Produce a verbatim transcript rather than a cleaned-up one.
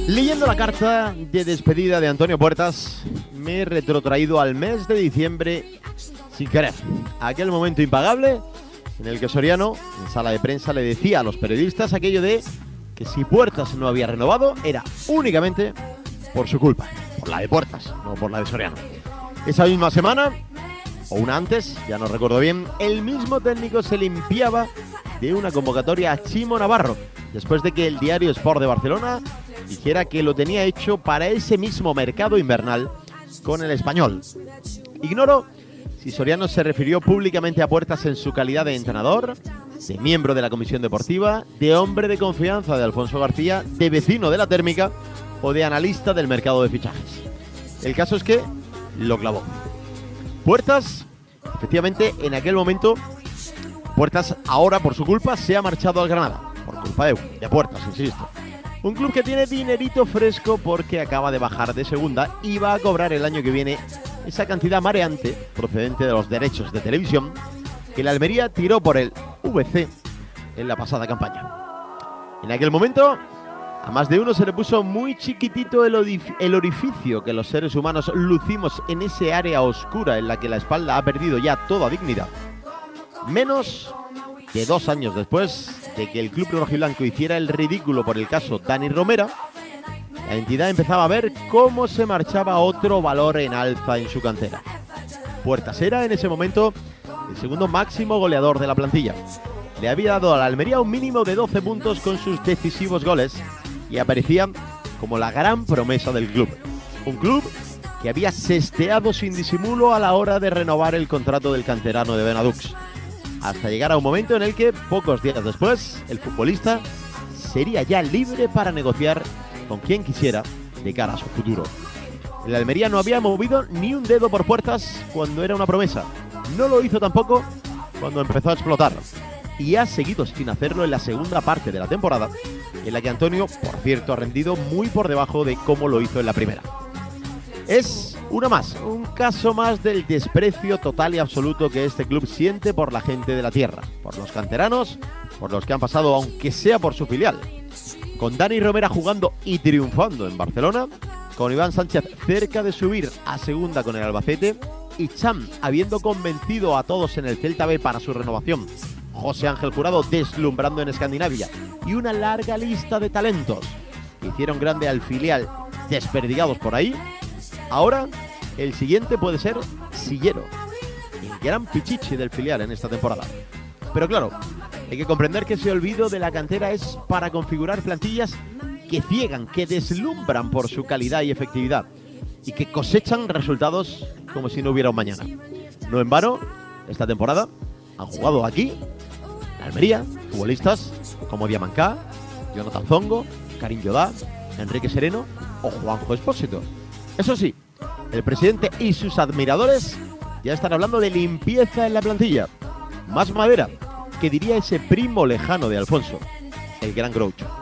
Leyendo la carta de despedida de Antonio Puertas, me he retrotraído al mes de diciembre sin querer. Aquel momento impagable en el que Soriano, en sala de prensa, le decía a los periodistas aquello de que si Puertas no había renovado era únicamente por su culpa, por la de Puertas, no por la de Soriano. Esa misma semana, o una antes, ya no recuerdo bien, el mismo técnico se limpiaba de una convocatoria a Chimo Navarro, después de que el diario Sport de Barcelona dijera que lo tenía hecho para ese mismo mercado invernal con el Español. Ignoro si Soriano se refirió públicamente a Puertas en su calidad de entrenador, de miembro de la comisión deportiva, de hombre de confianza de Alfonso García, de vecino de la térmica o de analista del mercado de fichajes. El caso es que lo clavó. Puertas, efectivamente, en aquel momento, Puertas ahora, por su culpa, se ha marchado al Granada. Por culpa de, de Puertas, insisto. Un club que tiene dinerito fresco porque acaba de bajar de segunda y va a cobrar el año que viene esa cantidad mareante procedente de los derechos de televisión que la Almería tiró por el V C en la pasada campaña. En aquel momento, a más de uno se le puso muy chiquitito el, el orificio que los seres humanos lucimos en ese área oscura en la que la espalda ha perdido ya toda dignidad. Menos que dos años después de que el club rojiblanco hiciera el ridículo por el caso Dani Romera, la entidad empezaba a ver cómo se marchaba otro valor en alza en su cantera. Puertas era en ese momento el segundo máximo goleador de la plantilla. Le había dado a la Almería un mínimo de doce puntos con sus decisivos goles y aparecía como la gran promesa del club. Un club que había sesteado sin disimulo a la hora de renovar el contrato del canterano de Benadux, hasta llegar a un momento en el que, pocos días después, el futbolista sería ya libre para negociar con quien quisiera de cara a su futuro. El Almería no había movido ni un dedo por Puertas cuando era una promesa. No lo hizo tampoco cuando empezó a explotar. Y ha seguido sin hacerlo en la segunda parte de la temporada, en la que Antonio, por cierto, ha rendido muy por debajo de cómo lo hizo en la primera. Es una más, un caso más del desprecio total y absoluto que este club siente por la gente de la tierra, por los canteranos, por los que han pasado, aunque sea por su filial. Con Dani Romera jugando y triunfando en Barcelona, con Iván Sánchez cerca de subir a segunda con el Albacete y Cham habiendo convencido a todos en el Celta B para su renovación, José Ángel Jurado deslumbrando en Escandinavia y una larga lista de talentos que hicieron grande al filial desperdigados por ahí. Ahora, el siguiente puede ser Sillero, el gran pichichi del filial en esta temporada. Pero claro, hay que comprender que ese olvido de la cantera es para configurar plantillas que ciegan, que deslumbran por su calidad y efectividad y que cosechan resultados como si no hubiera un mañana. No en vano, esta temporada han jugado aquí, en Almería, futbolistas como Diamancá, Jonathan Zongo, Karim Yodá, Enrique Sereno o Juanjo Espósito. Eso sí, el presidente y sus admiradores ya están hablando de limpieza en la plantilla. Más madera, que diría ese primo lejano de Alfonso, el gran Groucho.